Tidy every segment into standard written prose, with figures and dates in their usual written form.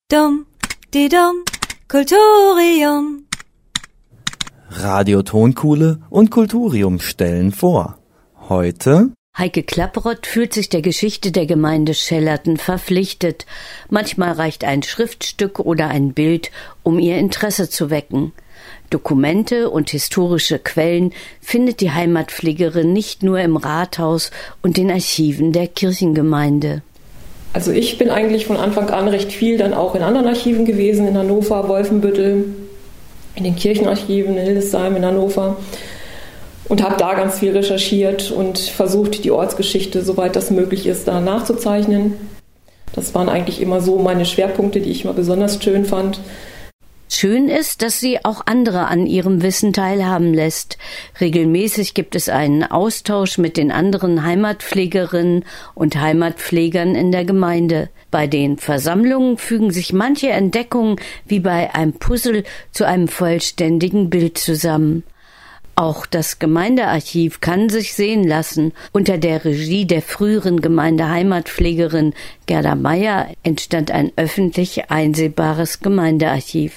Dum, di dum, Kulturium. Radio Tonkuhle und Kulturium stellen vor. Heute Heike Klapprott fühlt sich der Geschichte der Gemeinde Schellerten verpflichtet. Manchmal reicht ein Schriftstück oder ein Bild, um ihr Interesse zu wecken. Dokumente und historische Quellen findet die Heimatpflegerin nicht nur im Rathaus und den Archiven der Kirchengemeinde. Also ich bin eigentlich von Anfang an recht viel dann auch in anderen Archiven gewesen, in Hannover, Wolfenbüttel, in den Kirchenarchiven, in Hildesheim, in Hannover, und habe da ganz viel recherchiert und versucht, die Ortsgeschichte, soweit das möglich ist, da nachzuzeichnen. Das waren eigentlich immer so meine Schwerpunkte, die ich immer besonders schön fand. Schön ist, dass sie auch andere an ihrem Wissen teilhaben lässt. Regelmäßig gibt es einen Austausch mit den anderen Heimatpflegerinnen und Heimatpflegern in der Gemeinde. Bei den Versammlungen fügen sich manche Entdeckungen wie bei einem Puzzle zu einem vollständigen Bild zusammen. Auch das Gemeindearchiv kann sich sehen lassen. Unter der Regie der früheren Gemeindeheimatpflegerin Gerda Meyer entstand ein öffentlich einsehbares Gemeindearchiv.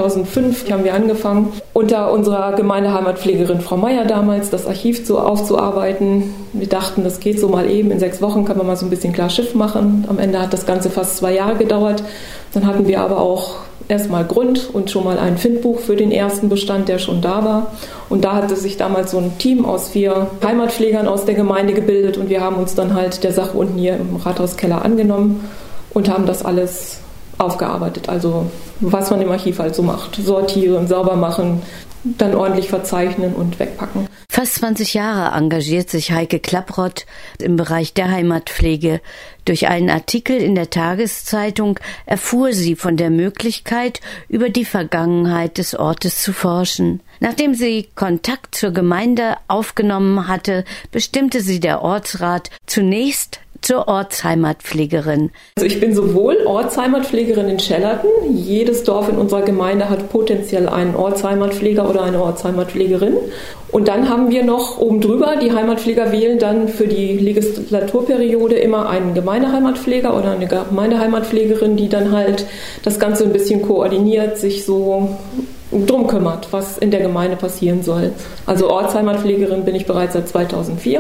2005 haben wir angefangen, unter unserer Gemeindeheimatpflegerin Frau Meyer damals das Archiv aufzuarbeiten. Wir dachten, das geht so mal eben, in 6 Wochen kann man mal so ein bisschen klar Schiff machen. Am Ende hat das Ganze fast 2 Jahre gedauert. Dann hatten wir aber auch erstmal Grund und schon mal ein Findbuch für den ersten Bestand, der schon da war. Und da hatte sich damals so ein Team aus 4 Heimatpflegern aus der Gemeinde gebildet und wir haben uns dann halt der Sache unten hier im Rathauskeller angenommen und haben das alles aufgearbeitet. Also was man im Archiv halt so macht. Sortieren, sauber machen, dann ordentlich verzeichnen und wegpacken. Fast 20 Jahre engagiert sich Heike Klapprott im Bereich der Heimatpflege. Durch einen Artikel in der Tageszeitung erfuhr sie von der Möglichkeit, über die Vergangenheit des Ortes zu forschen. Nachdem sie Kontakt zur Gemeinde aufgenommen hatte, bestimmte sie der Ortsrat zunächst zur Ortsheimatpflegerin. Also ich bin sowohl Ortsheimatpflegerin in Schellerten. Jedes Dorf in unserer Gemeinde hat potenziell einen Ortsheimatpfleger oder eine Ortsheimatpflegerin. Und dann haben wir noch oben drüber, die Heimatpfleger wählen dann für die Legislaturperiode immer einen Gemeindeheimatpfleger oder eine Gemeindeheimatpflegerin, die dann halt das Ganze ein bisschen koordiniert, sich so drum kümmert, was in der Gemeinde passieren soll. Also Ortsheimatpflegerin bin ich bereits seit 2004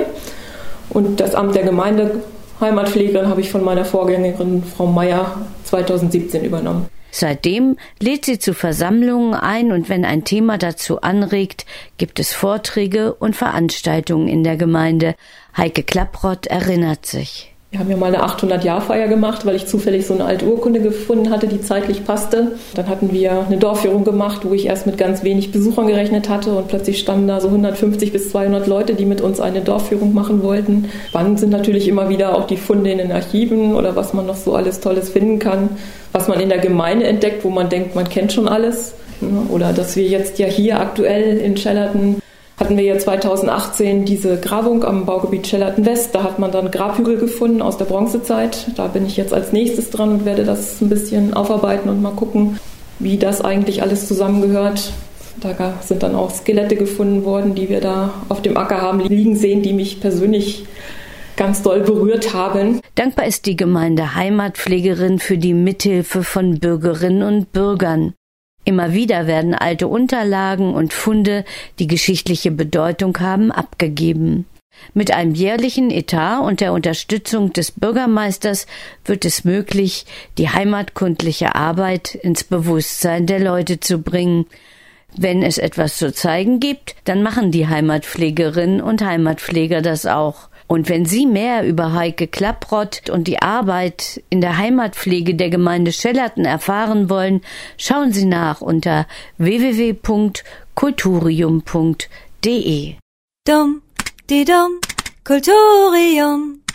und das Amt der Gemeindeheimatpflegerin habe ich von meiner Vorgängerin Frau Meyer 2017 übernommen. Seitdem lädt sie zu Versammlungen ein und wenn ein Thema dazu anregt, gibt es Vorträge und Veranstaltungen in der Gemeinde. Heike Klapprott erinnert sich. Wir haben ja mal eine 800-Jahr-Feier gemacht, weil ich zufällig so eine alte Urkunde gefunden hatte, die zeitlich passte. Dann hatten wir eine Dorfführung gemacht, wo ich erst mit ganz wenig Besuchern gerechnet hatte und plötzlich standen da so 150 bis 200 Leute, die mit uns eine Dorfführung machen wollten. Spannend sind natürlich immer wieder auch die Funde in den Archiven oder was man noch so alles Tolles finden kann, was man in der Gemeinde entdeckt, wo man denkt, man kennt schon alles. Oder dass wir jetzt ja hier aktuell in Schellerten hatten wir ja 2018 diese Grabung am Baugebiet Schellerten West. Da hat man dann Grabhügel gefunden aus der Bronzezeit. Da bin ich jetzt als nächstes dran und werde das ein bisschen aufarbeiten und mal gucken, wie das eigentlich alles zusammengehört. Da sind dann auch Skelette gefunden worden, die wir da auf dem Acker haben liegen sehen, die mich persönlich ganz doll berührt haben. Dankbar ist die Gemeinde Heimatpflegerin für die Mithilfe von Bürgerinnen und Bürgern. Immer wieder werden alte Unterlagen und Funde, die geschichtliche Bedeutung haben, abgegeben. Mit einem jährlichen Etat und der Unterstützung des Bürgermeisters wird es möglich, die heimatkundliche Arbeit ins Bewusstsein der Leute zu bringen. Wenn es etwas zu zeigen gibt, dann machen die Heimatpflegerinnen und Heimatpfleger das auch. Und wenn Sie mehr über Heike Klapprott und die Arbeit in der Heimatpflege der Gemeinde Schellerten erfahren wollen, schauen Sie nach unter www.kulturium.de. Dum, di dum, Kulturium.